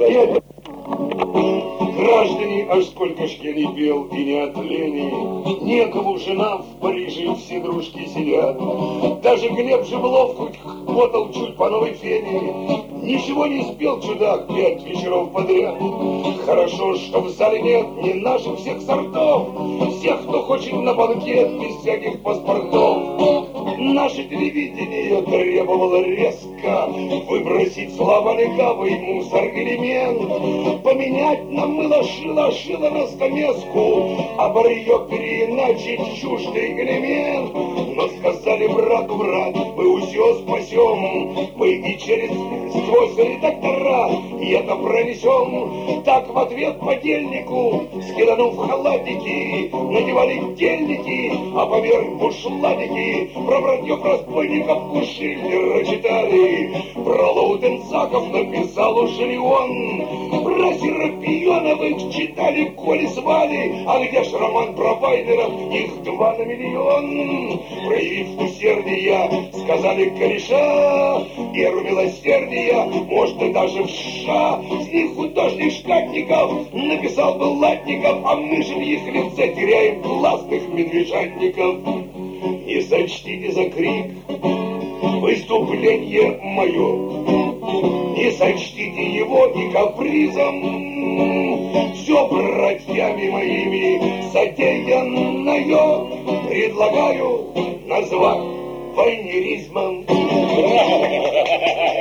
Граждане, аж сколько ж я не пел и не от лени, некому жена в Париже, все дружки сидят. Даже Глеб Жеблов хоть ботал чуть по новой фене, ничего не спел чудак 5 вечеров подряд. Хорошо, что в зале нет ни наших всех сортов, всех, кто хочет на банкет без всяких паспортов. Наше телевидение требовало резко выбросить слаболегавый мусор-элемент, поменять на мыло-шило-шило на стамеску, а барье переиначить чуждый элемент. Но сказали брату, брат, мы все спасем, мы и сквозь редактора и это пронесем. Так в ответ подельнику, скиданув халатики, надевали тельники, а поверх бушладики. Про братьев разбойников Кушиллера читали, про Лаутенцаков написал уже Леон, про Серапионовых читали Коли звали, а где ж роман про Вайнеров, их 2 на миллион. Проявив усердие, сказали кореша, веру милосердия можно даже в США. С них художник Шкатников написал бы Латников, а мы же в их лице теряем классных медвежатников. Не сочтите за крик выступление мое, не сочтите его и капризом. Все братьями моими содеянное предлагаю назвать войнеризмом.